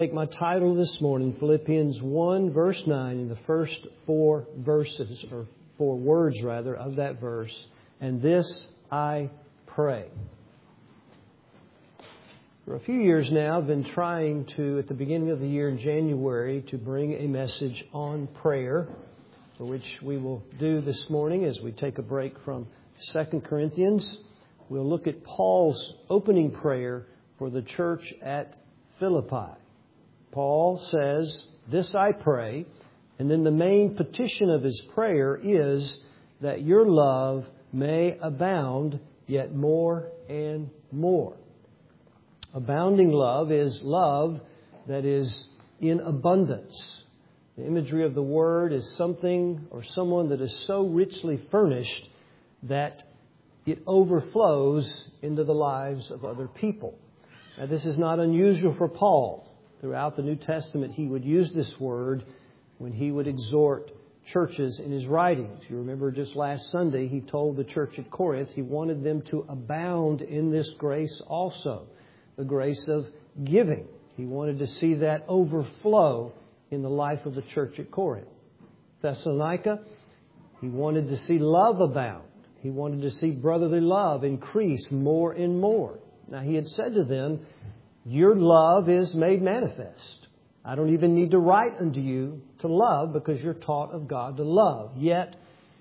Take my title this morning, Philippians 1, verse 9, in the first four verses, or four words rather, of that verse. And this I pray. For a few years now, I've been trying to, at the beginning of the year in January, to bring a message on prayer, for which we will do this morning as we take a break from 2 Corinthians. We'll look at Paul's opening prayer for the church at Philippi. Paul says, "This I pray," and then the main petition of his prayer is that your love may abound yet more and more. Abounding love is love that is in abundance. The imagery of the word is something or someone that is so richly furnished that it overflows into the lives of other people. Now, this is not unusual for Paul. Throughout the New Testament, he would use this word when he would exhort churches in his writings. You remember just last Sunday, he told the church at Corinth he wanted them to abound in this grace also, the grace of giving. He wanted to see that overflow in the life of the church at Corinth. Thessalonica, he wanted to see love abound. He wanted to see brotherly love increase more and more. Now, he had said to them, your love is made manifest. I don't even need to write unto you to love because you're taught of God to love. Yet,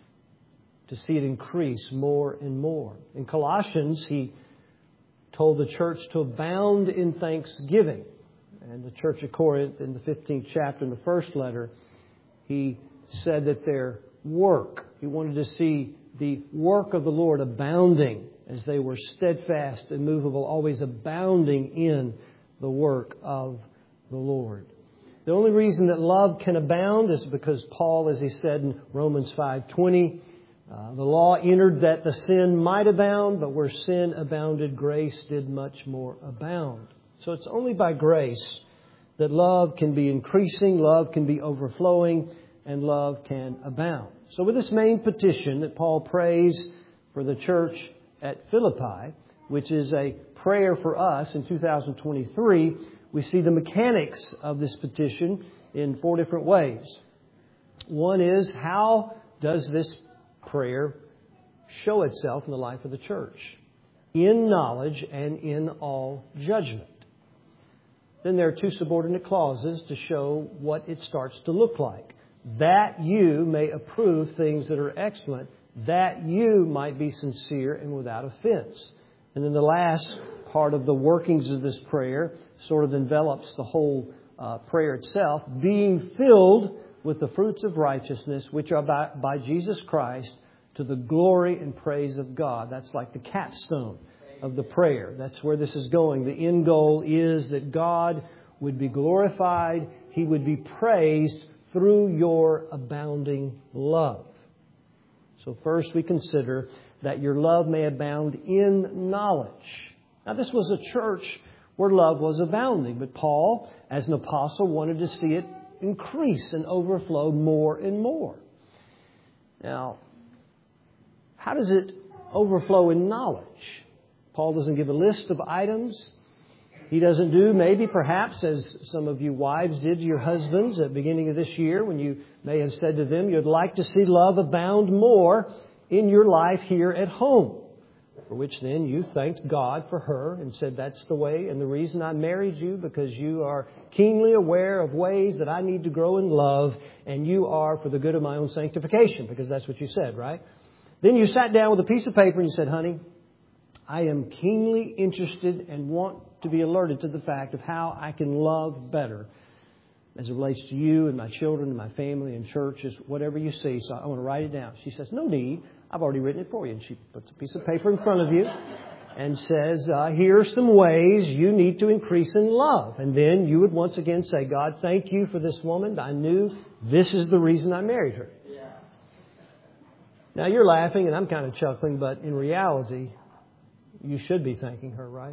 to see it increase more and more. In Colossians, he told the church to abound in thanksgiving. And the church of Corinth, in the 15th chapter, in the first letter, he said that their work, he wanted to see the work of the Lord abounding as they were steadfast, immovable, always abounding in the work of the Lord. The only reason that love can abound is because Paul, as he said in Romans 5:20, the law entered that the sin might abound, but where sin abounded, grace did much more abound. So it's only by grace that love can be increasing, love can be overflowing, and love can abound. So with this main petition that Paul prays for the church at Philippi, which is a prayer for us in 2023, we see the mechanics of this petition in four different ways. One is, how does this prayer show itself in the life of the church? In knowledge and in all judgment. Then there are two subordinate clauses to show what it starts to look like. That you may approve things that are excellent, that you might be sincere and without offense. And then the last part of the workings of this prayer sort of envelops the whole prayer itself, being filled with the fruits of righteousness, which are by Jesus Christ, to the glory and praise of God. That's like the capstone of the prayer. That's where this is going. The end goal is that God would be glorified, He would be praised through your abounding love. So first we consider that your love may abound in knowledge. Now this was a church where love was abounding, but Paul, as an apostle, wanted to see it increase and overflow more and more. Now, how does it overflow in knowledge? Paul doesn't give a list of items. He doesn't do, maybe perhaps, as some of you wives did to your husbands at the beginning of this year, when you may have said to them, you'd like to see love abound more in your life here at home. For which then you thanked God for her and said, that's the way and the reason I married you, because you are keenly aware of ways that I need to grow in love, and you are for the good of my own sanctification, because that's what you said, right? Then you sat down with a piece of paper and you said, honey, I am keenly interested and want to be alerted to the fact of how I can love better as it relates to you and my children and my family and churches, whatever you see. So I want to write it down. She says, no need. I've already written it for you. And she puts a piece of paper in front of you and says, here are some ways you need to increase in love. And then you would once again say, God, thank you for this woman. I knew this is the reason I married her. Yeah. Now you're laughing and I'm kind of chuckling, but in reality, you should be thanking her, right?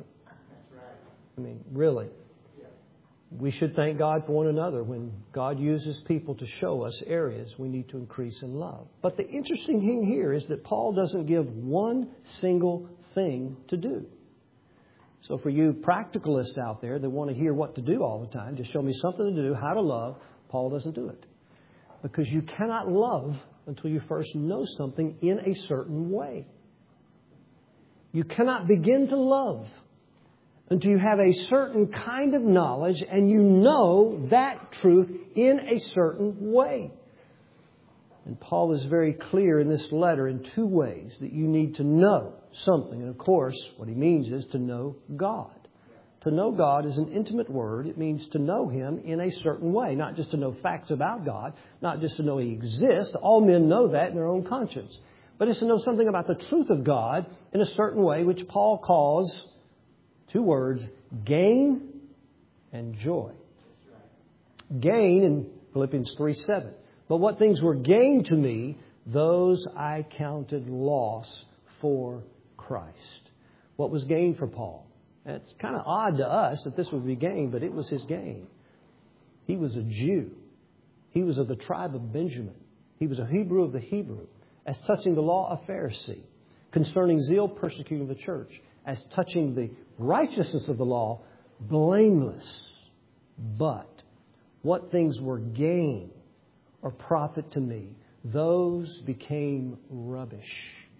I mean, really. We should thank God for one another when God uses people to show us areas we need to increase in love. But the interesting thing here is that Paul doesn't give one single thing to do. So for you practicalists out there that want to hear what to do all the time, just show me something to do, how to love, Paul doesn't do it. Because you cannot love until you first know something in a certain way. You cannot begin to love until you have a certain kind of knowledge and you know that truth in a certain way. And Paul is very clear in this letter in two ways that you need to know something. And of course, what he means is to know God. To know God is an intimate word. It means to know Him in a certain way. Not just to know facts about God. Not just to know He exists. All men know that in their own conscience. But it's to know something about the truth of God in a certain way, which Paul calls, two words, gain and joy. Gain in Philippians 3:7. But what things were gain to me, those I counted loss for Christ. What was gain for Paul? It's kind of odd to us that this would be gain, but it was his gain. He was a Jew. He was of the tribe of Benjamin. He was a Hebrew of the Hebrew. As touching the law, a Pharisee. Concerning zeal, persecuting the church. As touching the righteousness of the law, blameless. But what things were gain or profit to me, those became rubbish.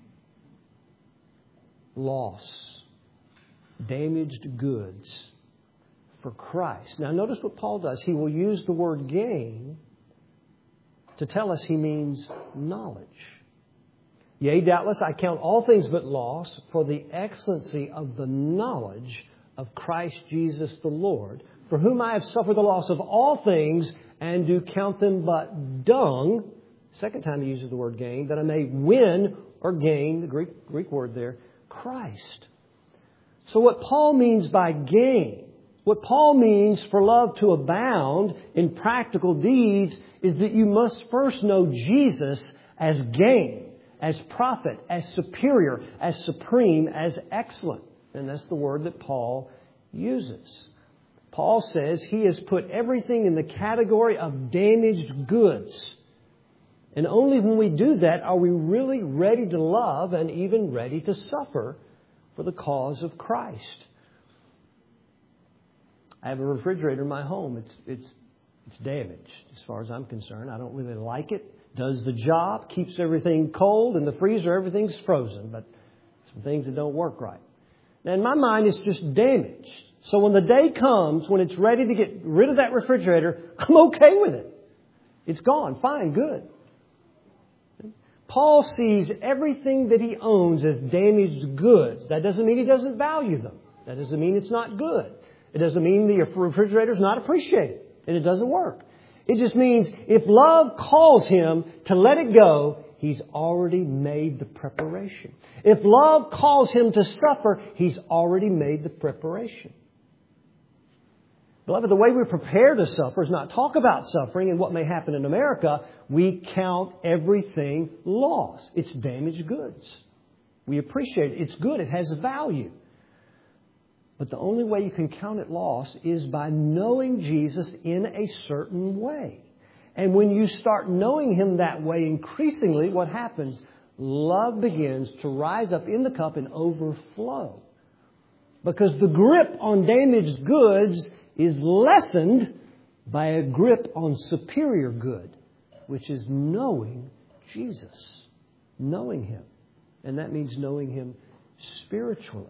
Loss. Damaged goods for Christ. Now notice what Paul does. He will use the word gain to tell us he means knowledge. Yea, doubtless I count all things but loss for the excellency of the knowledge of Christ Jesus the Lord, for whom I have suffered the loss of all things and do count them but dung. Second time he uses the word gain, that I may win or gain, the Greek word there, Christ. So what Paul means by gain, what Paul means for love to abound in practical deeds, is that you must first know Jesus as gain, as profit, as superior, as supreme, as excellent. And that's the word that Paul uses. Paul says he has put everything in the category of damaged goods. And only when we do that are we really ready to love and even ready to suffer for the cause of Christ. I have a refrigerator in my home. It's damaged as far as I'm concerned. I don't really like it. Does the job, keeps everything cold. In the freezer, everything's frozen. But some things that don't work right. Now, in my mind, it's just damaged. So when the day comes, when it's ready to get rid of that refrigerator, I'm okay with it. It's gone. Fine. Good. Paul sees everything that he owns as damaged goods. That doesn't mean he doesn't value them. That doesn't mean it's not good. It doesn't mean the refrigerator is not appreciated and it doesn't work. It just means if love calls him to let it go, he's already made the preparation. If love calls him to suffer, he's already made the preparation. Beloved, the way we prepare to suffer is not talk about suffering and what may happen in America. We count everything loss. It's damaged goods. We appreciate it. It's good. It has value. But the only way you can count it loss is by knowing Jesus in a certain way. And when you start knowing Him that way increasingly, what happens? Love begins to rise up in the cup and overflow. Because the grip on damaged goods is lessened by a grip on superior good, which is knowing Jesus, knowing Him. And that means knowing Him spiritually.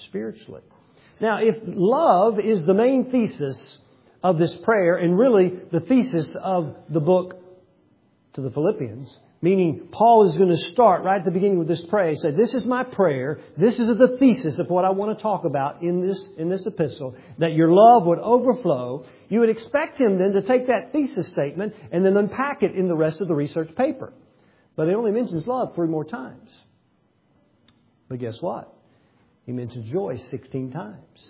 Now, if love is the main thesis of this prayer, and really the thesis of the book to the Philippians, meaning Paul is going to start right at the beginning with this prayer. He said, this is my prayer. This is the thesis of what I want to talk about in this epistle, that your love would overflow. You would expect him then to take that thesis statement and then unpack it in the rest of the research paper. But he only mentions love 3 more times. But guess what? He mentions joy 16 times.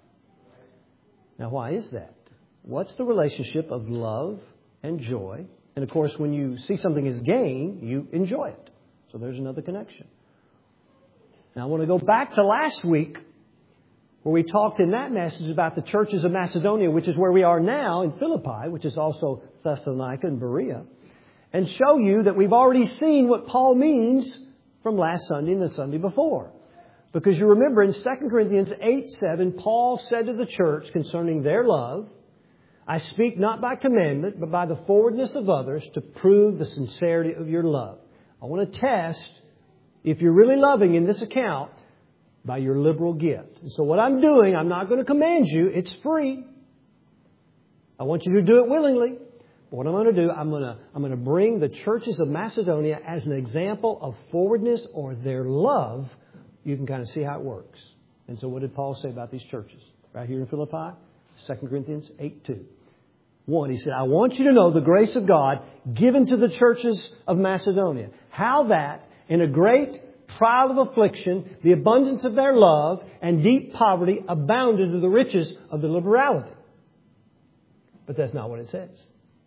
Now, why is that? What's the relationship of love and joy? And of course, when you see something as gain, you enjoy it. So there's another connection. Now I want to go back to last week where we talked in that message about the churches of Macedonia, which is where we are now in Philippi, which is also Thessalonica and Berea, and show you that we've already seen what Paul means from last Sunday and the Sunday before. Because you remember in 2 Corinthians 8:7, Paul said to the church concerning their love, I speak not by commandment, but by the forwardness of others to prove the sincerity of your love. I want to test if you're really loving in this account by your liberal gift. And so what I'm doing, I'm not going to command you. It's free. I want you to do it willingly. But what I'm going to do, I'm going to bring the churches of Macedonia as an example of forwardness or their love. You can kind of see how it works. And so what did Paul say about these churches? Right here in Philippi, 2 Corinthians 8:2. 1, he said, I want you to know the grace of God given to the churches of Macedonia. How that in a great trial of affliction, the abundance of their love and deep poverty abounded to the riches of the liberality. But that's not what it says.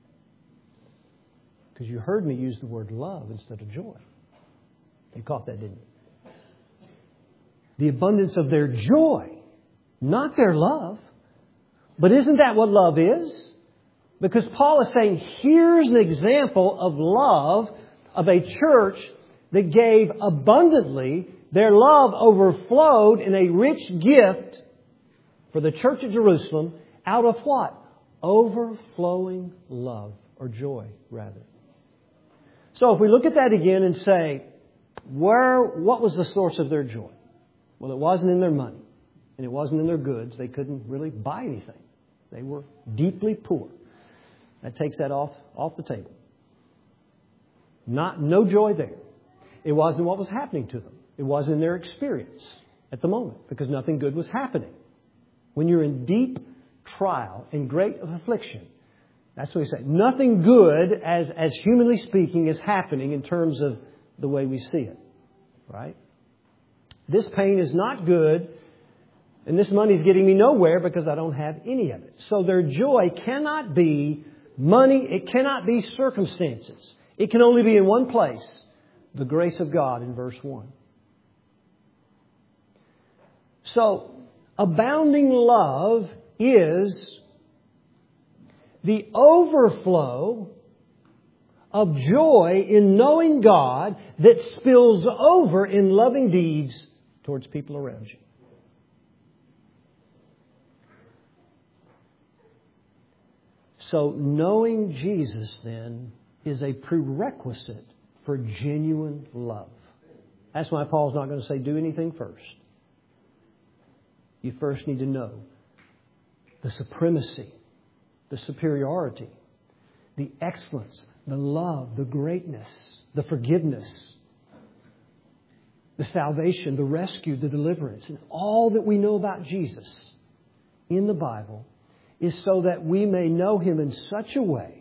Because you heard me use the word love instead of joy. You caught that, didn't you? The abundance of their joy, not their love. But isn't that what love is? Because Paul is saying, here's an example of love of a church that gave abundantly. Their love overflowed in a rich gift for the church of Jerusalem out of what? Overflowing love, or joy, rather. So if we look at that again and say, what was the source of their joy? Well, it wasn't in their money, and it wasn't in their goods. They couldn't really buy anything. They were deeply poor. That takes that off the table. No joy there. It wasn't what was happening to them. It wasn't in their experience at the moment, because nothing good was happening. When you're in deep trial and great affliction, that's what he said. Nothing good, as humanly speaking, is happening in terms of the way we see it. Right? This pain is not good, and this money is getting me nowhere because I don't have any of it. So their joy cannot be money. It cannot be circumstances. It can only be in one place. The grace of God in verse 1. So, abounding love is the overflow of joy in knowing God that spills over in loving deeds towards people around you. So knowing Jesus then is a prerequisite for genuine love. That's why Paul's not going to say do anything first. You first need to know the supremacy, the superiority, the excellence, the love, the greatness, the forgiveness, the salvation, the rescue, the deliverance, and all that we know about Jesus in the Bible is so that we may know Him in such a way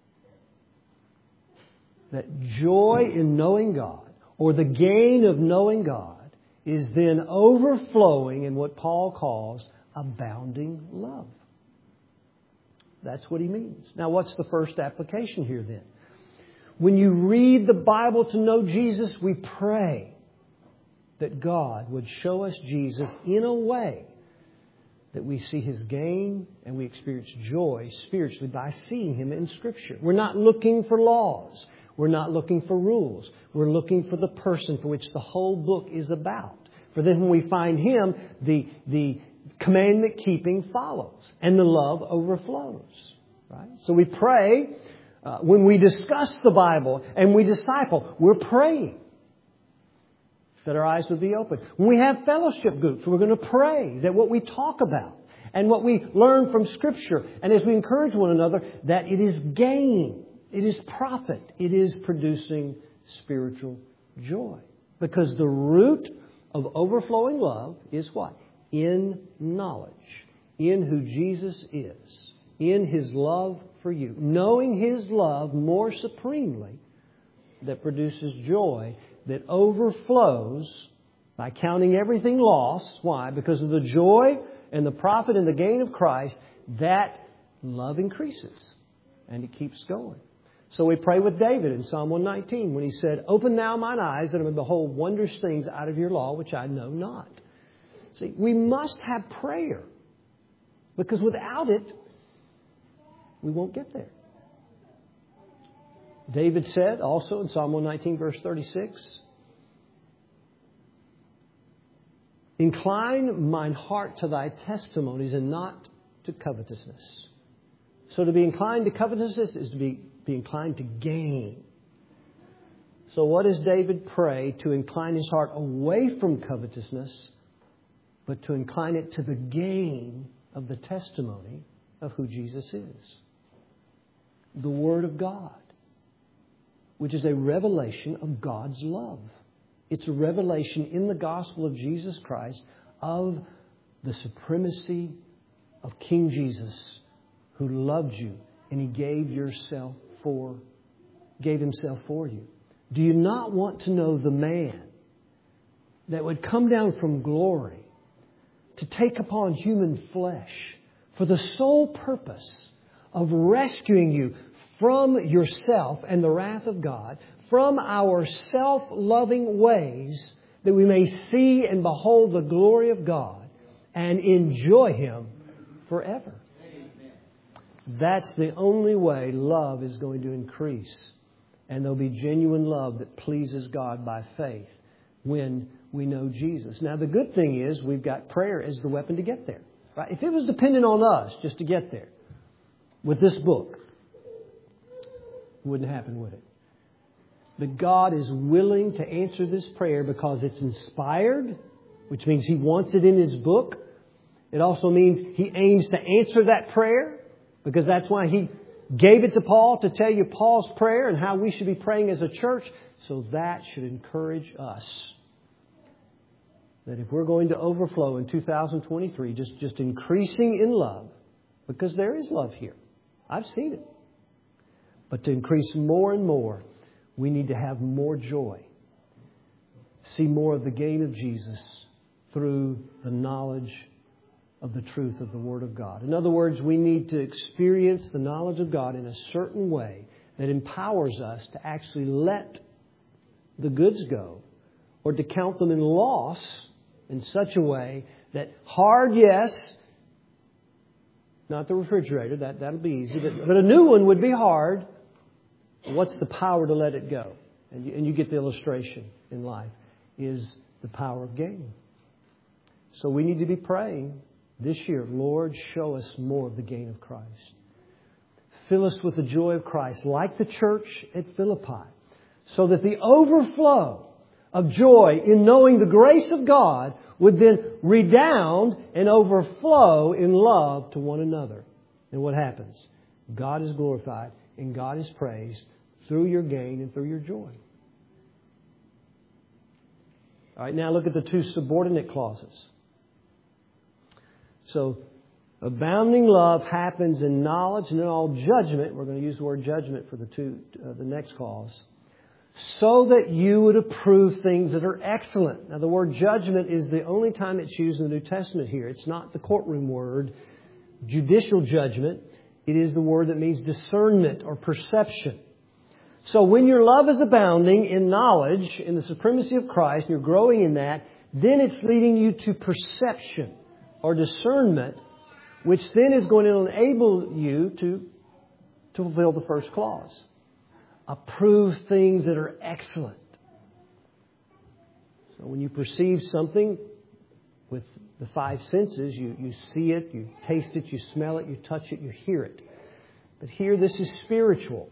that joy in knowing God, or the gain of knowing God, is then overflowing in what Paul calls abounding love. That's what he means. Now, what's the first application here then? When you read the Bible to know Jesus, we pray that God would show us Jesus in a way that we see His gain and we experience joy spiritually by seeing Him in Scripture. We're not looking for laws. We're not looking for rules. We're looking for the person for which the whole book is about. For then when we find Him, the commandment keeping follows and the love overflows. Right? So we pray when we discuss the Bible and we disciple, we're praying that our eyes would be open. When we have fellowship groups, we're going to pray that what we talk about and what we learn from Scripture, and as we encourage one another, that it is gain, it is profit, it is producing spiritual joy. Because the root of overflowing love is what? In knowledge, in who Jesus is, in His love for you. Knowing His love more supremely, that produces joy that overflows by counting everything lost. Why? Because of the joy and the profit and the gain of Christ, that love increases and it keeps going. So we pray with David in Psalm 119 when he said, "Open now mine eyes that I may behold wondrous things out of your law, which I know not." See, we must have prayer, because without it, we won't get there. David said also in Psalm 119 verse 36, Incline mine heart to thy testimonies and not to covetousness. So to be inclined to covetousness is to be inclined to gain. So what does David pray? To incline his heart away from covetousness, but to incline it to the gain of the testimony of who Jesus is. The Word of God, which is a revelation of God's love. It's a revelation in the gospel of Jesus Christ of the supremacy of King Jesus, who loved you and He gave Himself for you. Do you not want to know the man that would come down from glory to take upon human flesh for the sole purpose of rescuing you from yourself and the wrath of God, from our self-loving ways, that we may see and behold the glory of God and enjoy Him forever? That's the only way love is going to increase. And there'll be genuine love that pleases God by faith when we know Jesus. Now, the good thing is we've got prayer as the weapon to get there. Right? If it was dependent on us just to get there with this book, it wouldn't happen, would it? But God is willing to answer this prayer because it's inspired, which means He wants it in His book. It also means He aims to answer that prayer, because that's why He gave it to Paul, to tell you Paul's prayer and how we should be praying as a church. So that should encourage us that if we're going to overflow in 2023, just increasing in love, because there is love here. I've seen it. But to increase more and more, we need to have more joy. See more of the gain of Jesus through the knowledge of the truth of the Word of God. In other words, we need to experience the knowledge of God in a certain way that empowers us to actually let the goods go, or to count them in loss in such a way that hard, yes, not the refrigerator, that'll be easy, but a new one would be hard. What's the power to let it go? And you get the illustration in life, is the power of gain. So we need to be praying this year, Lord, show us more of the gain of Christ. Fill us with the joy of Christ, like the church at Philippi, so that the overflow of joy in knowing the grace of God would then redound and overflow in love to one another. And what happens? God is glorified and God is praised through your gain and through your joy. All right, now look at the two subordinate clauses. So, abounding love happens in knowledge and in all judgment. We're going to use the word judgment for the next clause. So that you would approve things that are excellent. Now, the word judgment is the only time it's used in the New Testament here. It's not the courtroom word, judicial judgment. It is the word that means discernment or perception. So when your love is abounding in knowledge, in the supremacy of Christ, and you're growing in that, then it's leading you to perception or discernment, which then is going to enable you to fulfill the first clause. Approve things that are excellent. So when you perceive something with the five senses, you see it, you taste it, you smell it, you touch it, you hear it. But here this is spiritual.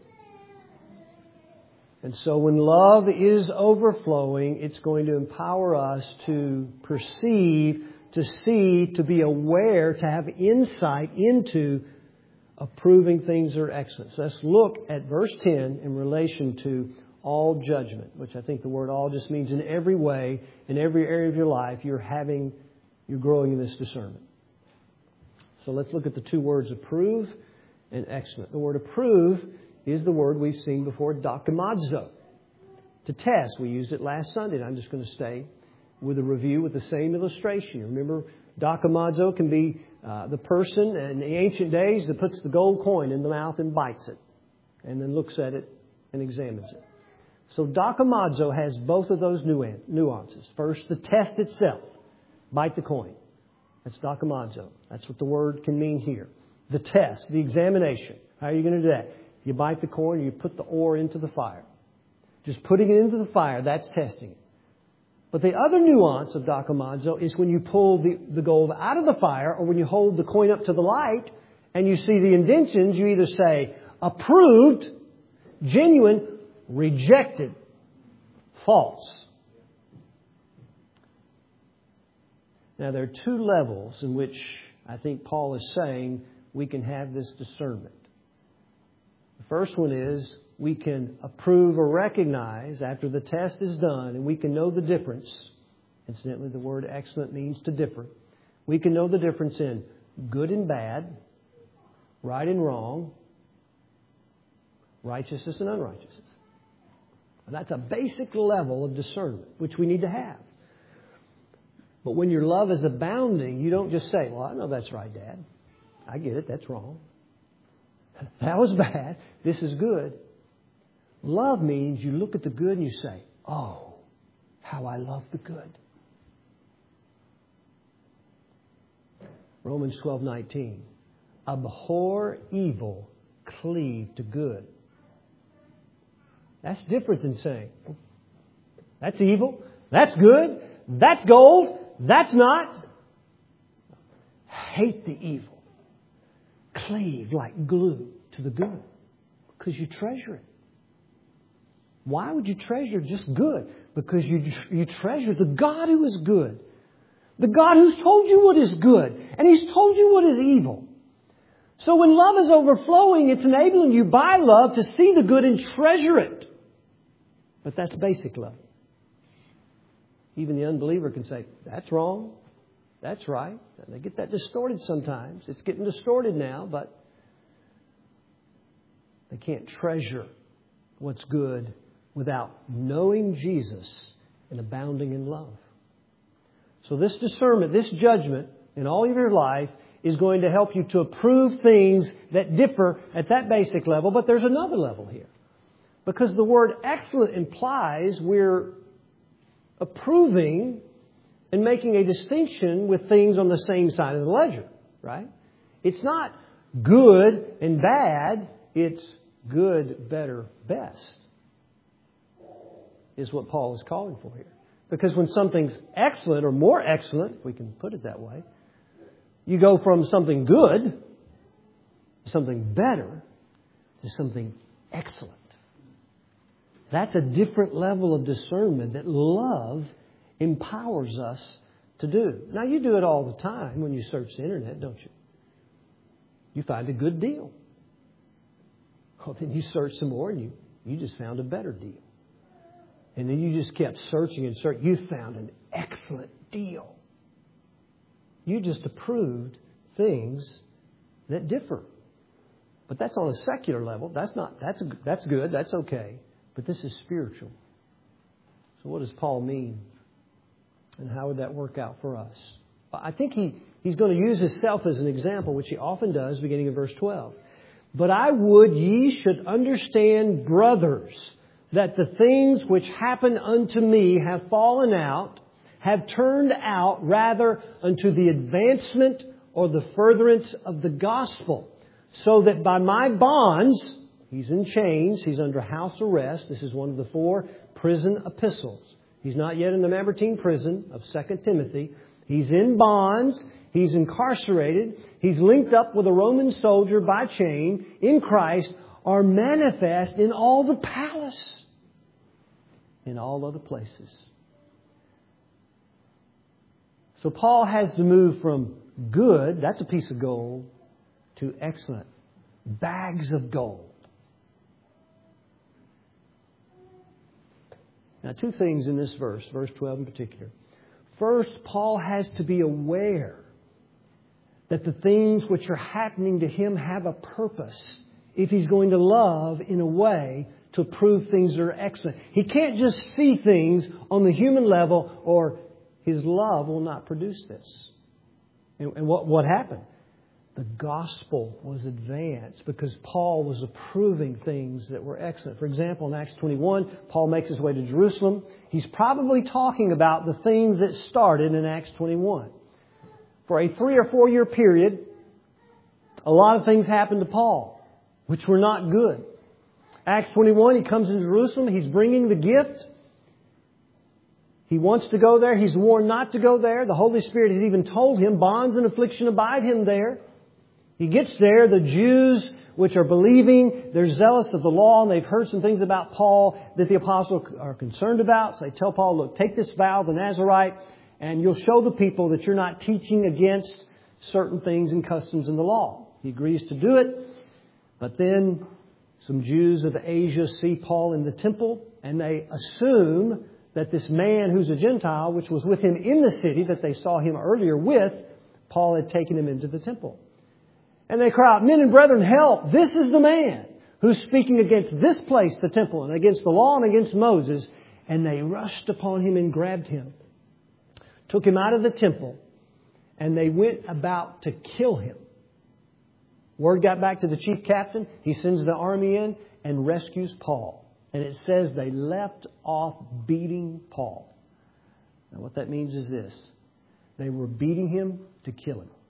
And so when love is overflowing, it's going to empower us to perceive, to see, to be aware, to have insight into approving things that are excellent. So let's look at verse 10 in relation to all judgment, which I think the word all just means in every way, in every area of your life, you're growing in this discernment. So let's look at the two words approve and excellent. The word approve is the word we've seen before, dokimazo. To test, we used it last Sunday, and I'm just going to stay with a review with the same illustration. Remember, dokimazo can be the person in the ancient days that puts the gold coin in the mouth and bites it, and then looks at it and examines it. So dokimazo has both of those nuances. First, the test itself. Bite the coin. That's dokimazo. That's what the word can mean here. The test, the examination. How are you going to do that? You bite the coin, you put the ore into the fire. Just putting it into the fire, that's testing it. But the other nuance of dokimazo is when you pull the gold out of the fire, or when you hold the coin up to the light and you see the indentions, you either say approved, genuine, rejected, false. Now, there are two levels in which I think Paul is saying we can have this discernment. The first one is we can approve or recognize after the test is done, and we can know the difference. Incidentally, the word excellent means to differ. We can know the difference in good and bad, right and wrong, righteousness and unrighteousness. And that's a basic level of discernment, which we need to have. But when your love is abounding, you don't just say, well, I know that's right, Dad. I get it. That's wrong. That was bad. This is good. Love means you look at the good and you say, oh, how I love the good. Romans 12:19. Abhor evil, cleave to good. That's different than saying, that's evil, that's good, that's gold, that's not. Hate the evil. Cleave like glue to the good because you treasure it. Why would you treasure just good? Because you treasure the God who is good. The God who's told you what is good. And He's told you what is evil. So when love is overflowing, it's enabling you by love to see the good and treasure it. But that's basic love. Even the unbeliever can say, that's wrong. That's right. And they get that distorted sometimes. It's getting distorted now, but they can't treasure what's good without knowing Jesus and abounding in love. So this discernment, this judgment in all of your life is going to help you to approve things that differ at that basic level. But there's another level here. Because the word excellent implies we're approving and making a distinction with things on the same side of the ledger, right? It's not good and bad. It's good, better, best is what Paul is calling for here. Because when something's excellent or more excellent, if we can put it that way, you go from something good to something better to something excellent. That's a different level of discernment that love empowers us to do. Now, you do it all the time when you search the internet, don't you? You find a good deal. Well, then you search some more and you just found a better deal. And then you just kept searching and searching. You found an excellent deal. You just approved things that differ. But that's on a secular level. That's good. That's okay. But this is spiritual. So what does Paul mean? And how would that work out for us? I think he's going to use himself as an example, which he often does, beginning in verse 12. But I would ye should understand, brothers, that the things which happened unto me have fallen out, have turned out rather unto the advancement or the furtherance of the gospel, so that by my bonds, he's in chains, he's under house arrest. This is one of the 4 prison epistles. He's not yet in the Mamertine prison of 2 Timothy. He's in bonds. He's incarcerated. He's linked up with a Roman soldier by chain in Christ, are manifest in all the palace, in all other places. So Paul has to move from good, that's a piece of gold, to excellent, bags of gold. Now, 2 things in this verse 12 in particular. First, Paul has to be aware that the things which are happening to him have a purpose if he's going to love in a way to prove things that are excellent. He can't just see things on the human level or his love will not produce this. And what happened? The gospel was advanced because Paul was approving things that were excellent. For example, in Acts 21, Paul makes his way to Jerusalem. He's probably talking about the things that started in Acts 21. For a 3 or 4 year period, a lot of things happened to Paul, which were not good. Acts 21, he comes into Jerusalem. He's bringing the gift. He wants to go there. He's warned not to go there. The Holy Spirit has even told him, bonds and affliction abide him there. He gets there. The Jews, which are believing, they're zealous of the law, and they've heard some things about Paul that the apostles are concerned about. So they tell Paul, look, take this vow, the Nazirite, and you'll show the people that you're not teaching against certain things and customs in the law. He agrees to do it. But then some Jews of Asia see Paul in the temple, and they assume that this man who's a Gentile, which was with him in the city that they saw him earlier with, Paul had taken him into the temple. And they cry out, men and brethren, help! This is the man who's speaking against this place, the temple, and against the law and against Moses. And they rushed upon him and grabbed him, took him out of the temple, and they went about to kill him. Word got back to the chief captain. He sends the army in and rescues Paul. And it says they left off beating Paul. Now what that means is this. They were beating him to kill him.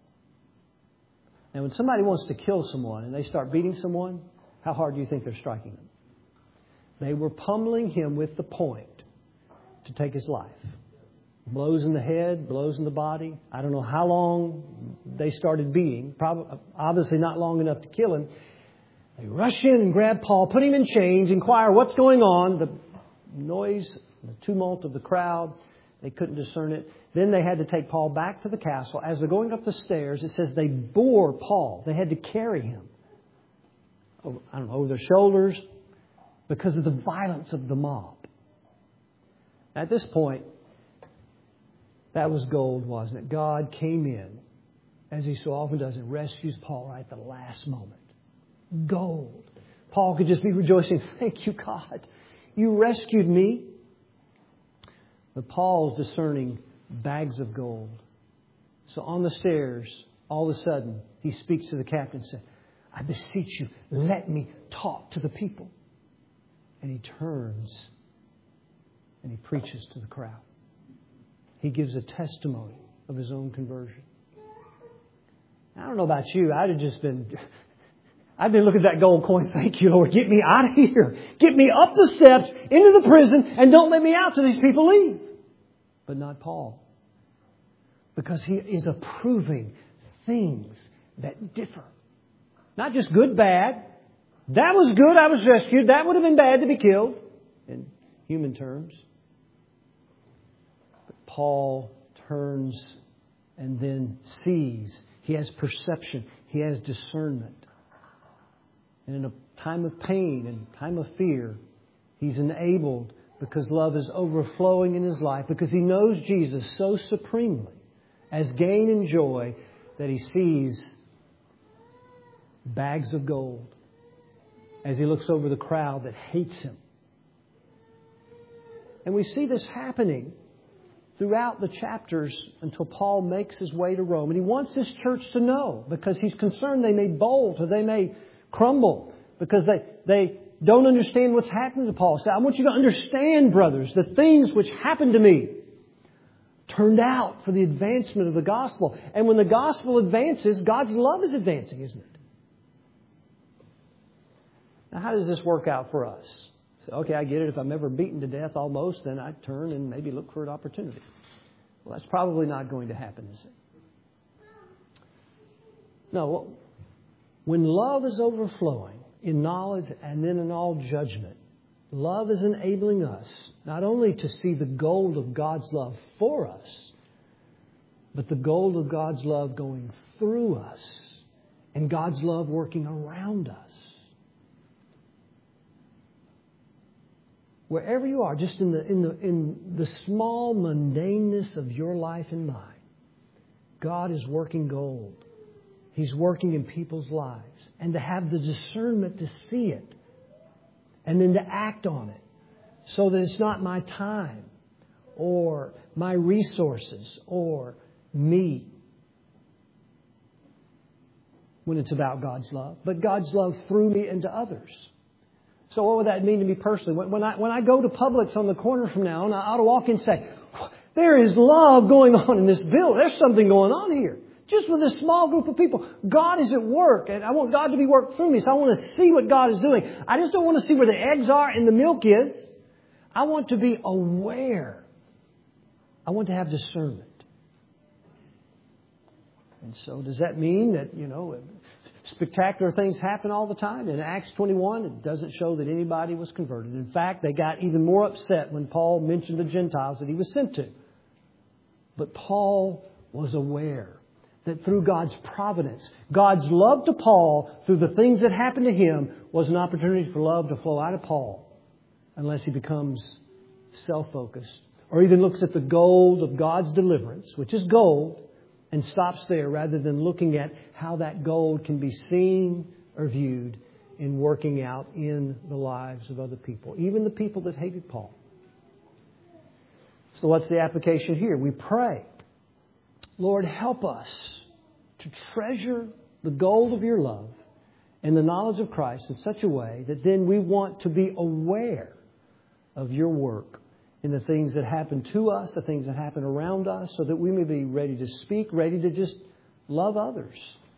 Now when somebody wants to kill someone and they start beating someone, how hard do you think they're striking them? They were pummeling him with the point to take his life. Blows in the head, blows in the body. I don't know how long they started beating. Probably, obviously not long enough to kill him. They rush in and grab Paul, put him in chains, inquire what's going on. The noise, the tumult of the crowd, they couldn't discern it. Then they had to take Paul back to the castle. As they're going up the stairs, it says they bore Paul. They had to carry him, over their shoulders because of the violence of the mob. At this point, that was gold, wasn't it? God came in, as He so often does, and rescues Paul right at the last moment. Gold. Paul could just be rejoicing, thank you, God. You rescued me. But Paul's discerning bags of gold. So on the stairs, all of a sudden, he speaks to the captain and said, I beseech you, let me talk to the people. And he turns and he preaches to the crowd. He gives a testimony of his own conversion. I don't know about you. I'd been looking at that gold coin. Thank you, Lord. Get me out of here. Get me up the steps into the prison and don't let me out till these people leave. But not Paul. Because he is approving things that differ. Not just good, bad. That was good. I was rescued. That would have been bad to be killed in human terms. Paul turns and then sees. He has perception. He has discernment. And in a time of pain and time of fear, he's enabled because love is overflowing in his life, because he knows Jesus so supremely as gain and joy that he sees bags of gold as he looks over the crowd that hates him. And we see this happening throughout the chapters until Paul makes his way to Rome. And he wants this church to know, because he's concerned they may bolt or they may crumble because they don't understand what's happening to Paul. So I want you to understand, brothers, the things which happened to me turned out for the advancement of the gospel. And when the gospel advances, God's love is advancing, isn't it? Now, how does this work out for us? So, okay, I get it. If I'm ever beaten to death almost, then I turn and maybe look for an opportunity. Well, that's probably not going to happen, is it? No. When love is overflowing in knowledge and then in all judgment, love is enabling us not only to see the gold of God's love for us, but the gold of God's love going through us and God's love working around us. Wherever you are, just in the small mundaneness of your life and mine, God is working gold. He's working in people's lives. And to have the discernment to see it and then to act on it so that it's not my time or my resources or me when it's about God's love, but God's love through me and to others. So what would that mean to me personally? When I go to Publix on the corner from now on, I ought to walk in and say, there is love going on in this building. There's something going on here. Just with a small group of people. God is at work, and I want God to be worked through me. So I want to see what God is doing. I just don't want to see where the eggs are and the milk is. I want to be aware I want to have discernment. And so does that mean that, spectacular things happen all the time? In Acts 21, it doesn't show that anybody was converted. In fact, they got even more upset when Paul mentioned the Gentiles that he was sent to. But Paul was aware that through God's providence, God's love to Paul, through the things that happened to him, was an opportunity for love to flow out of Paul, unless he becomes self-focused, or even looks at the gold of God's deliverance, which is gold, and stops there rather than looking at how that gold can be seen or viewed in working out in the lives of other people, even the people that hated Paul. So what's the application here? We pray, Lord, help us to treasure the gold of your love and the knowledge of Christ in such a way that then we want to be aware of your work in the things that happen to us, the things that happen around us, so that we may be ready to speak, ready to just love others,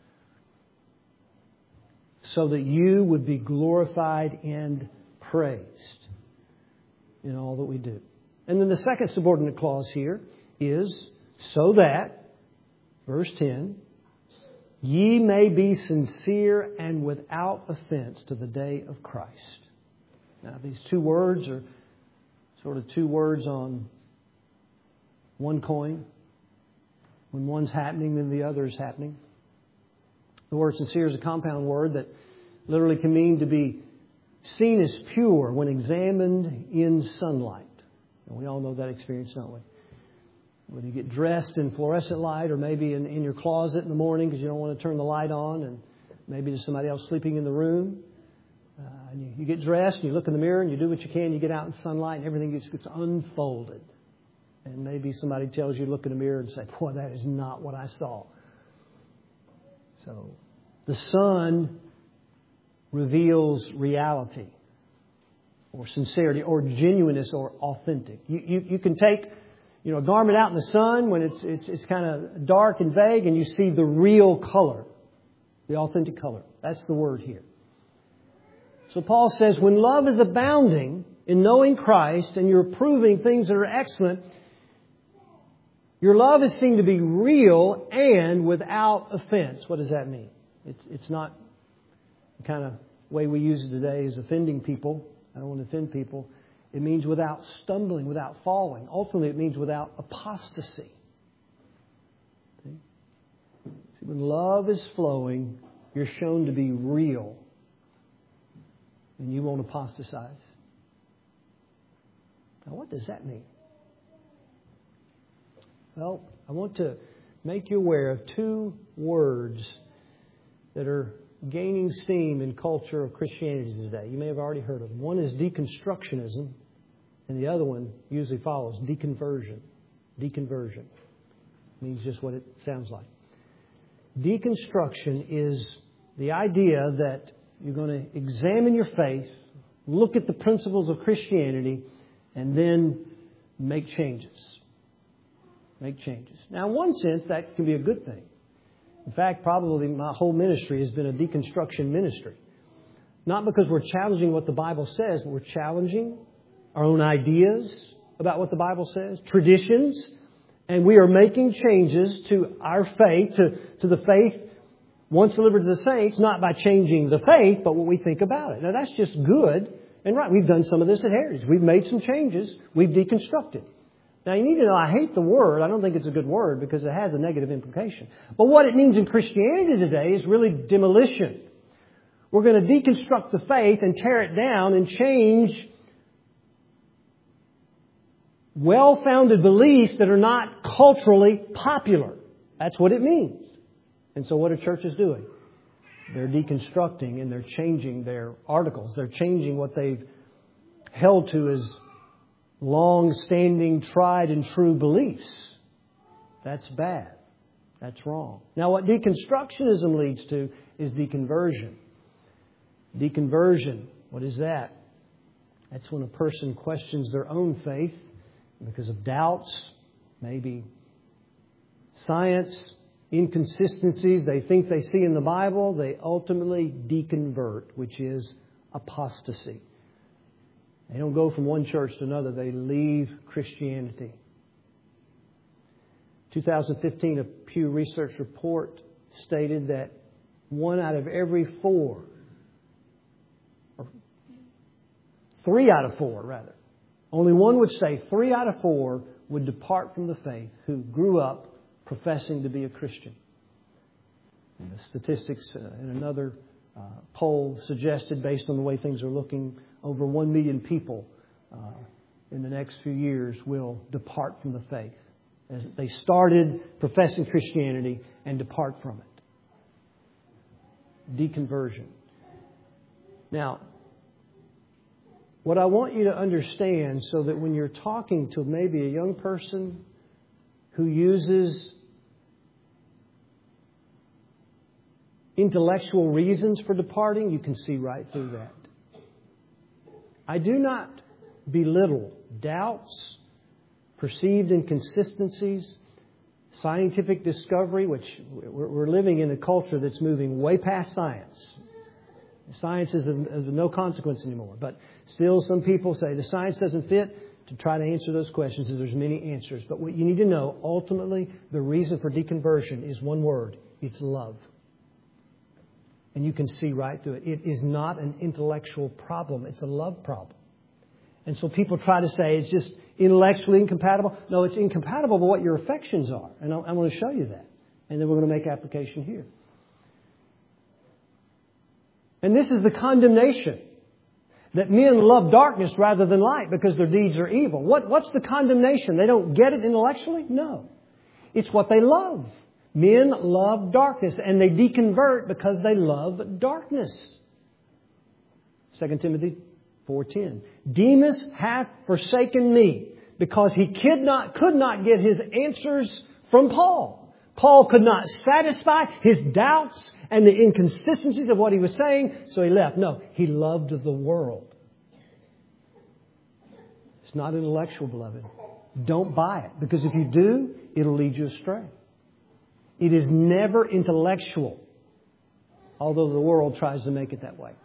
so that you would be glorified and praised in all that we do. And then the second subordinate clause here is, so that, verse 10, ye may be sincere and without offense to the day of Christ. Now, these two words are sort of two words on one coin. When one's happening, then the other is happening. The word sincere is a compound word that literally can mean to be seen as pure when examined in sunlight. And we all know that experience, don't we? When you get dressed in fluorescent light, or maybe in your closet in the morning because you don't want to turn the light on, and maybe there's somebody else sleeping in the room. And you get dressed, and you look in the mirror, and you do what you can. You get out in sunlight, and everything gets unfolded. And maybe somebody tells you to look in the mirror and say, boy, that is not what I saw. So the sun reveals reality, or sincerity, or genuineness, or authentic. You can take a garment out in the sun when it's kind of dark and vague, and you see the real color, the authentic color. That's the word here. So Paul says, when love is abounding in knowing Christ and you're proving things that are excellent, your love is seen to be real and without offense. What does that mean? It's not the kind of way we use it today is offending people. I don't want to offend people. It means without stumbling, without falling. Ultimately, it means without apostasy. See, when love is flowing, you're shown to be real. And you won't apostatize. Now, what does that mean? Well, I want to make you aware of two words that are gaining steam in culture of Christianity today. You may have already heard of them. One is deconstructionism, and the other one usually follows deconversion. Deconversion means just what it sounds like. Deconstruction is the idea that you're going to examine your faith, look at the principles of Christianity, and then make changes. Make changes. Now, in one sense, that can be a good thing. In fact, probably my whole ministry has been a deconstruction ministry. Not because we're challenging what the Bible says, but we're challenging our own ideas about what the Bible says, traditions, and we are making changes to our faith, to the faith once delivered to the saints, not by changing the faith, but what we think about it. Now, that's just good and right. We've done some of this at Heritage. We've made some changes. We've deconstructed. Now, you need to know, I hate the word. I don't think it's a good word because it has a negative implication. But what it means in Christianity today is really demolition. We're going to deconstruct the faith and tear it down and change well-founded beliefs that are not culturally popular. That's what it means. And so what are churches doing? They're deconstructing and they're changing their articles. They're changing what they've held to as long-standing, tried and true beliefs. That's bad. That's wrong. Now, what deconstructionism leads to is deconversion. Deconversion, what is that? That's when a person questions their own faith because of doubts, maybe science, inconsistencies they think they see in the Bible. They ultimately deconvert, which is apostasy. They don't go from one church to another. They leave Christianity. 2015, a Pew Research report stated that 1 out of every 4, or 3 out of 4 rather, only one would say 3 out of 4 would depart from the faith who grew up professing to be a Christian. And the statistics in another poll suggested, based on the way things are looking, over 1 million people in the next few years will depart from the faith. As they started professing Christianity and depart from it. Deconversion. Now, what I want you to understand, so that when you're talking to maybe a young person who uses intellectual reasons for departing, you can see right through that. I do not belittle doubts, perceived inconsistencies, scientific discovery, which we're living in a culture that's moving way past science. Science is of no consequence anymore. But still, some people say the science doesn't fit. To try to answer those questions, and there's many answers. But what you need to know, ultimately, the reason for deconversion is one word. It's love. And you can see right through it. It is not an intellectual problem. It's a love problem. And so people try to say it's just intellectually incompatible. No, it's incompatible with what your affections are. And I'm going to show you that. And then we're going to make application here. And this is the condemnation. That men love darkness rather than light because their deeds are evil. What's the condemnation? They don't get it intellectually? No. It's what they love. Men love darkness and they deconvert because they love darkness. 2 Timothy 4:10. Demas hath forsaken me because he could not get his answers from Paul. Paul could not satisfy his doubts and the inconsistencies of what he was saying, so he left. No, he loved the world. It's not intellectual, beloved. Don't buy it, because if you do, it'll lead you astray. It is never intellectual, although the world tries to make it that way.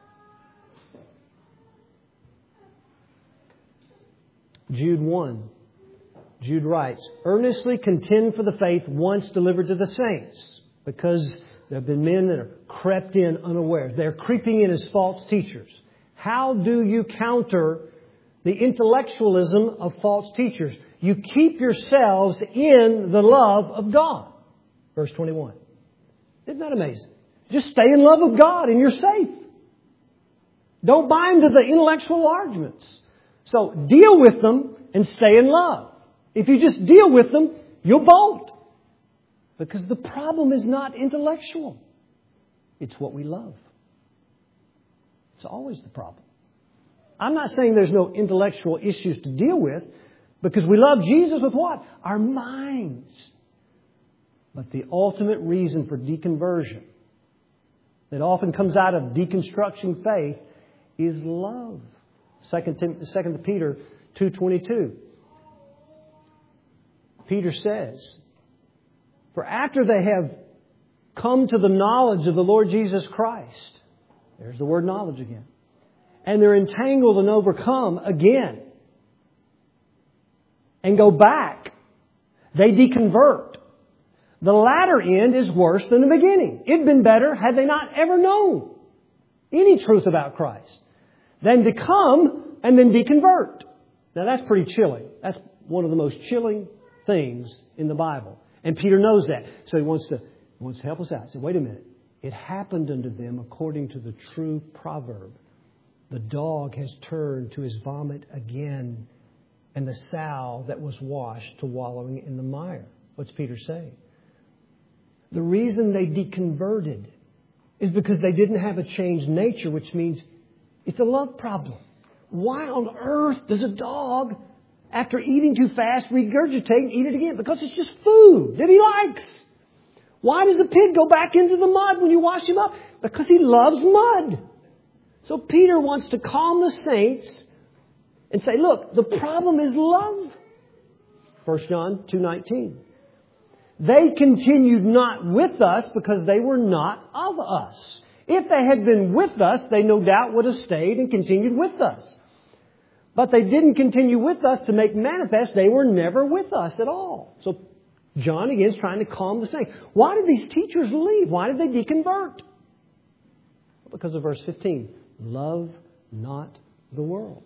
Jude 1. Jude writes, earnestly contend for the faith once delivered to the saints, because there have been men that are crept in unawares. They're creeping in as false teachers. How do you counter the intellectualism of false teachers? You keep yourselves in the love of God. Verse 21. Isn't that amazing? Just stay in love of God and you're safe. Don't buy into the intellectual arguments. So deal with them and stay in love. If you just deal with them, you'll bolt. Because the problem is not intellectual. It's what we love. It's always the problem. I'm not saying there's no intellectual issues to deal with, because we love Jesus with what? Our minds. But the ultimate reason for deconversion that often comes out of deconstruction faith is love. 2 Peter 2:22. Peter says, for after they have come to the knowledge of the Lord Jesus Christ, there's the word knowledge again, and they're entangled and overcome again and go back, they deconvert. The latter end is worse than the beginning. It'd been better had they not ever known any truth about Christ than to come and then deconvert. Now that's pretty chilling. That's one of the most chilling things in the Bible. And Peter knows that. So he wants to help us out. He said, wait a minute. It happened unto them according to the true proverb. The dog has turned to his vomit again, and the sow that was washed to wallowing in the mire. What's Peter saying? The reason they deconverted is because they didn't have a changed nature, which means it's a love problem. Why on earth does a dog, after eating too fast, regurgitate and eat it again? Because it's just food that he likes. Why does a pig go back into the mud when you wash him up? Because he loves mud. So Peter wants to calm the saints and say, look, the problem is love. 1 John 2:19. They continued not with us because they were not of us. If they had been with us, they no doubt would have stayed and continued with us. But they didn't continue with us to make manifest they were never with us at all. So John again is trying to calm the saints. Why did these teachers leave? Why did they deconvert? Because of verse 15. Love not the world.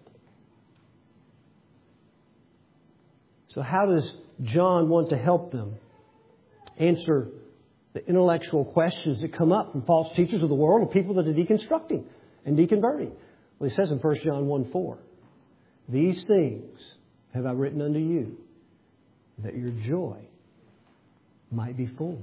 So how does John want to help them answer the intellectual questions that come up from false teachers of the world and people that are deconstructing and deconverting? Well, he says in 1 John 1:4, these things have I written unto you, that your joy might be full.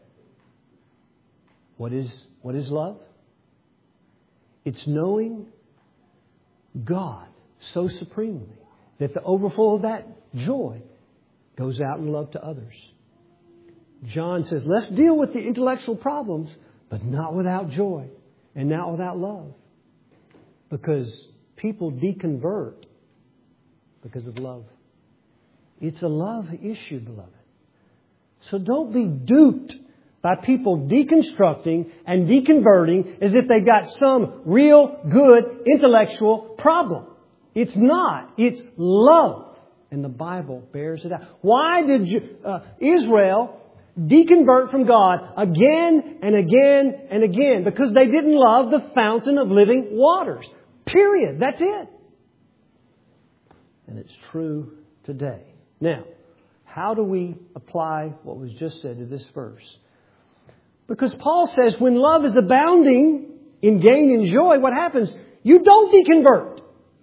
What is love? It's knowing God so supremely that the overflow of that joy goes out in love to others. John says, let's deal with the intellectual problems, but not without joy and not without love. Because people deconvert because of love. It's a love issue, beloved. So don't be duped by people deconstructing and deconverting as if they've got some real good intellectual problem. It's not. It's love. And the Bible bears it out. Why did Israel deconvert from God again and again and again? Because they didn't love the fountain of living waters. Period. That's it. And it's true today. Now, how do we apply what was just said to this verse? Because Paul says when love is abounding in gain and joy, what happens? You don't deconvert.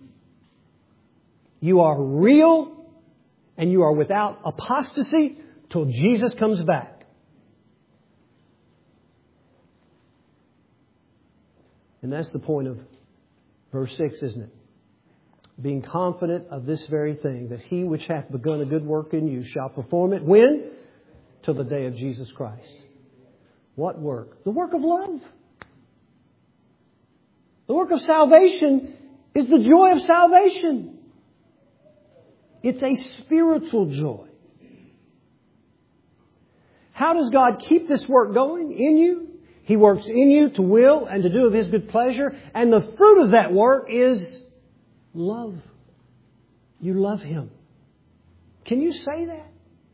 You are real and you are without apostasy till Jesus comes back. And that's the point of verse 6, isn't it? Being confident of this very thing, that he which hath begun a good work in you shall perform it. When? Till the day of Jesus Christ. What work? The work of love. The work of salvation is the joy of salvation. It's a spiritual joy. How does God keep this work going in you? He works in you to will and to do of His good pleasure. And the fruit of that work is love. You love Him. Can you say that?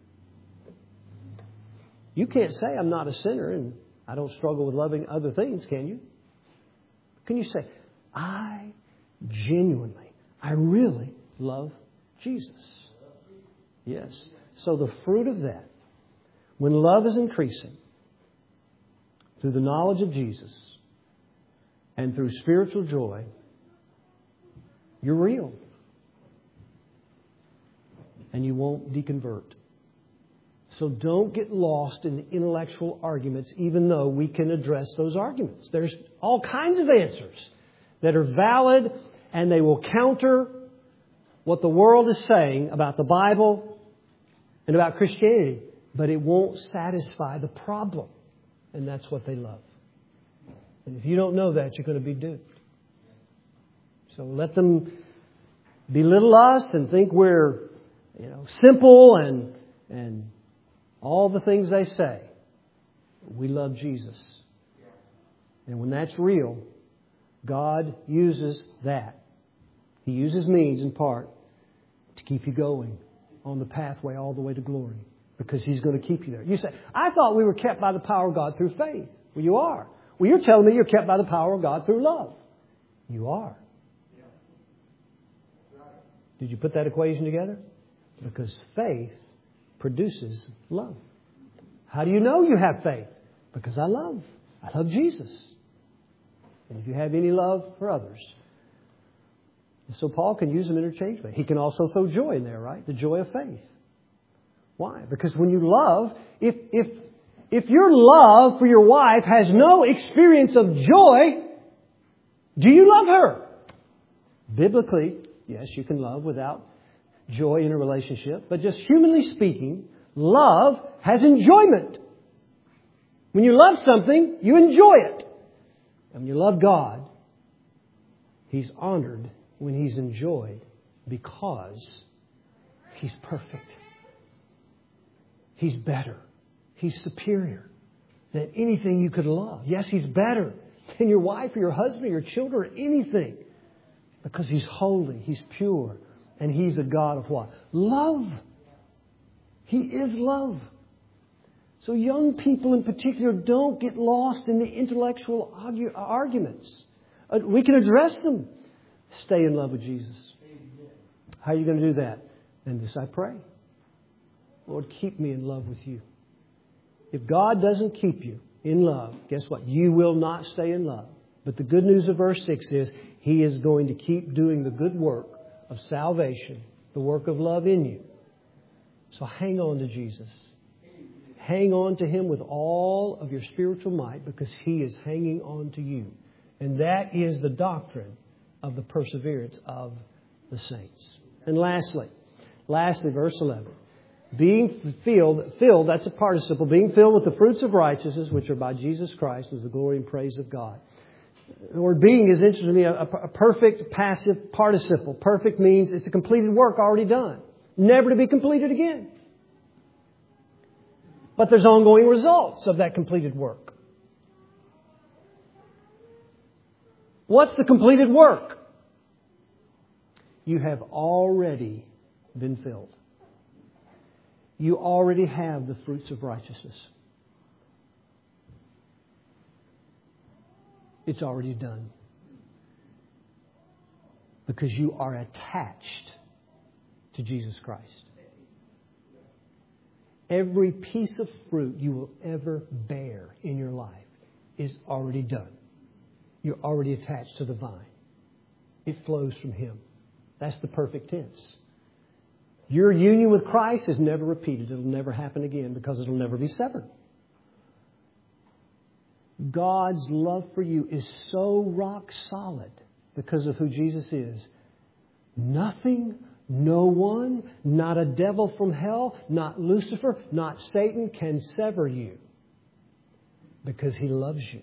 You can't say I'm not a sinner and I don't struggle with loving other things, can you? Can you say, I really love Jesus? Yes. So the fruit of that, when love is increasing through the knowledge of Jesus and through spiritual joy, you're real. And you won't deconvert. So don't get lost in the intellectual arguments, even though we can address those arguments. There's all kinds of answers that are valid and they will counter what the world is saying about the Bible and about Christianity. But it won't satisfy the problem. And that's what they love. And if you don't know that, you're going to be duped. So let them belittle us and think we're, simple and all the things they say. We love Jesus. And when that's real, God uses that. He uses means in part to keep you going on the pathway all the way to glory. Because He's going to keep you there. You say, I thought we were kept by the power of God through faith. Well, you are. Well, you're telling me you're kept by the power of God through love. You are. Did you put that equation together? Because faith produces love. How do you know you have faith? Because I love. I love Jesus. And if you have any love for others. And so Paul can use them interchangeably. He can also throw joy in there, right? The joy of faith. Why? Because when you love, if your love for your wife has no experience of joy, do you love her? Biblically, yes, you can love without joy in a relationship. But just humanly speaking, love has enjoyment. When you love something, you enjoy it. And when you love God, He's honored when He's enjoyed because He's perfect. He's better. He's superior than anything you could love. Yes, He's better than your wife or your husband or your children or anything. Because He's holy, He's pure, and He's a God of what? Love. He is love. So young people in particular, don't get lost in the intellectual arguments. We can address them. Stay in love with Jesus. How are you going to do that? And this I pray. Lord, keep me in love with you. If God doesn't keep you in love, guess what? You will not stay in love. But the good news of verse 6 is He is going to keep doing the good work of salvation, the work of love in you. So hang on to Jesus. Hang on to Him with all of your spiritual might because He is hanging on to you. And that is the doctrine of the perseverance of the saints. And lastly, verse 11. Being filled, that's a participle, being filled with the fruits of righteousness, which are by Jesus Christ, is the glory and praise of God. The word being is interesting to me, a perfect passive participle. Perfect means it's a completed work already done, never to be completed again. But there's ongoing results of that completed work. What's the completed work? You have already been filled. You already have the fruits of righteousness. It's already done. Because you are attached to Jesus Christ. Every piece of fruit you will ever bear in your life is already done. You're already attached to the vine. It flows from Him. That's the perfect tense. Your union with Christ is never repeated. It'll never happen again because it'll never be severed. God's love for you is so rock solid because of who Jesus is. Nothing, no one, not a devil from hell, not Lucifer, not Satan can sever you because He loves you.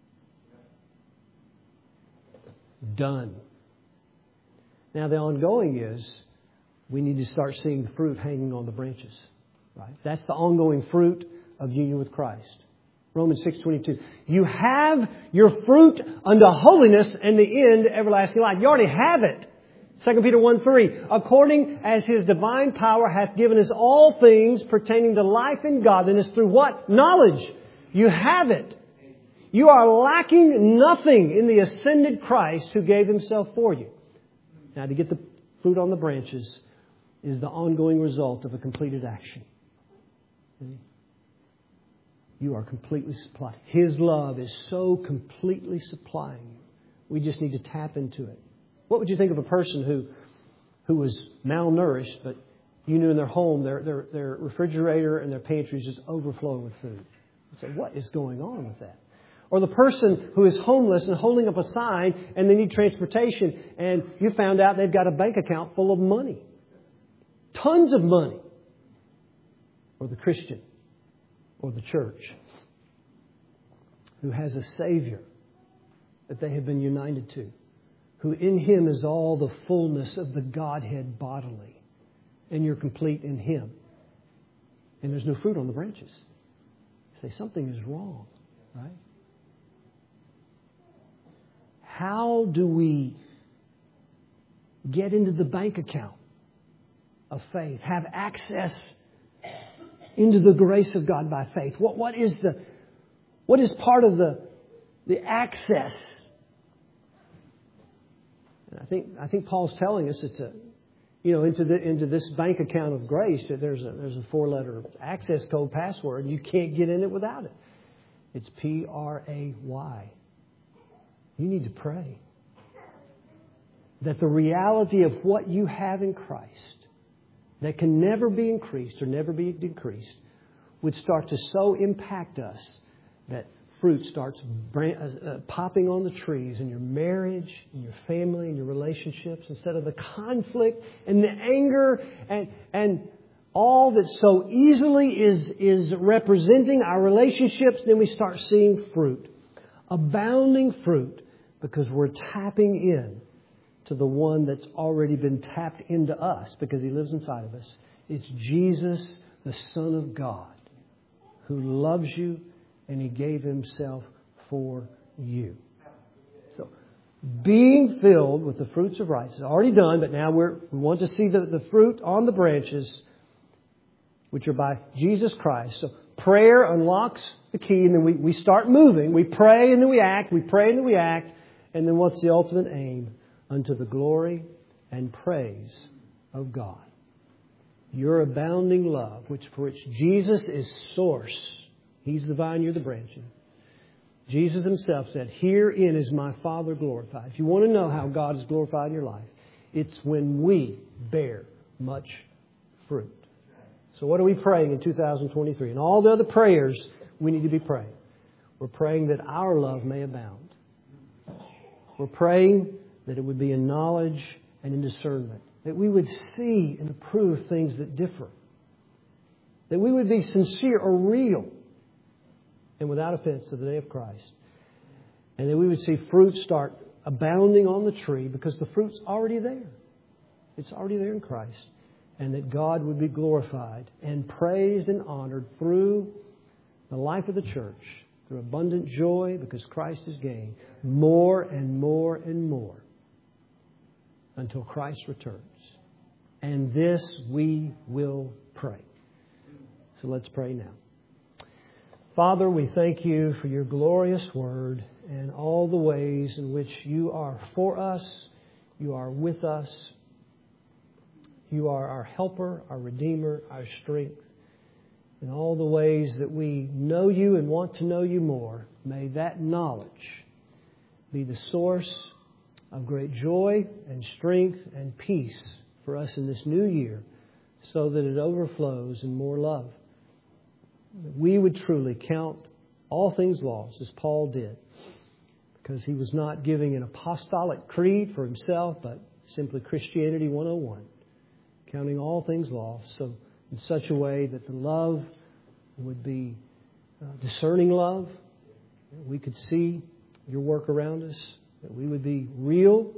Done. Now the ongoing is we need to start seeing the fruit hanging on the branches. Right? That's the ongoing fruit of union with Christ. Romans 6:22. You have your fruit unto holiness and the end everlasting life. You already have it. 2 Peter 1:3. According as His divine power hath given us all things pertaining to life and godliness through what? Knowledge. You have it. You are lacking nothing in the ascended Christ who gave Himself for you. Now to get the fruit on the branches is the ongoing result of a completed action. You are completely supplied. His love is so completely supplying you. We just need to tap into it. What would you think of a person who was malnourished, but you knew in their home their refrigerator and their pantry is just overflowing with food? You'd say, what is going on with that? Or the person who is homeless and holding up a sign and they need transportation and you found out they've got a bank account full of money. Tons of money. Or the Christian or the church who has a Savior that they have been united to, who in Him is all the fullness of the Godhead bodily, and you're complete in Him. And there's no fruit on the branches. You say, something is wrong, right? How do we get into the bank account of faith, have access into the grace of God by faith? What is part of the access? And I think Paul's telling us it's into this bank account of grace that there's a 4-letter access code password and you can't get in it without it. It's PRAY. You need to pray that the reality of what you have in Christ that can never be increased or never be decreased would start to so impact us that fruit starts popping on the trees in your marriage, in your family, in your relationships, instead of the conflict and the anger and all that so easily is representing our relationships. Then we start seeing fruit, abounding fruit, because we're tapping in to the one that's already been tapped into us because He lives inside of us. It's Jesus, the Son of God, who loves you and He gave Himself for you. So, being filled with the fruits of righteousness, already done, but now we want to see the fruit on the branches, which are by Jesus Christ. So, prayer unlocks the key, and then we start moving. We pray and then we act. We pray and then we act. And then what's the ultimate aim? Unto the glory and praise of God. Your abounding love, for which Jesus is source. He's the vine, you're the branch. Jesus Himself said, "Herein is my Father glorified." If you want to know how God is glorified in your life, it's when we bear much fruit. So what are we praying in 2023? And all the other prayers we need to be praying. We're praying that our love may abound. We're praying that it would be in knowledge and in discernment. That we would see and approve things that differ. That we would be sincere or real and without offense to the day of Christ. And that we would see fruit start abounding on the tree because the fruit's already there. It's already there in Christ. And that God would be glorified and praised and honored through the life of the church, through abundant joy because Christ is gained, more and more and more until Christ returns. And this we will pray. So let's pray now. Father, we thank You for Your glorious word and all the ways in which You are for us, You are with us. You are our helper, our redeemer, our strength. In all the ways that we know You and want to know You more, may that knowledge be the source of great joy and strength and peace for us in this new year, so that it overflows in more love. That we would truly count all things lost, as Paul did, because he was not giving an apostolic creed for himself, but simply Christianity 101. Counting all things lost, so in such a way that the love would be discerning love, that we could see Your work around us, that we would be real,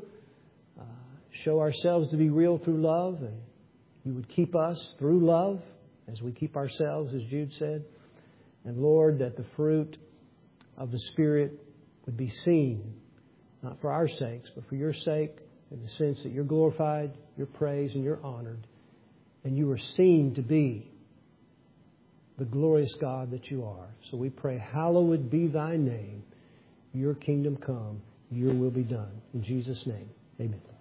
show ourselves to be real through love, and You would keep us through love as we keep ourselves, as Jude said. And Lord, that the fruit of the Spirit would be seen, not for our sakes, but for Your sake, in the sense that You're glorified, You're praised, and You're honored. And You are seen to be the glorious God that You are. So we pray, hallowed be Thy name. Your kingdom come. Your will be done. In Jesus' name, amen.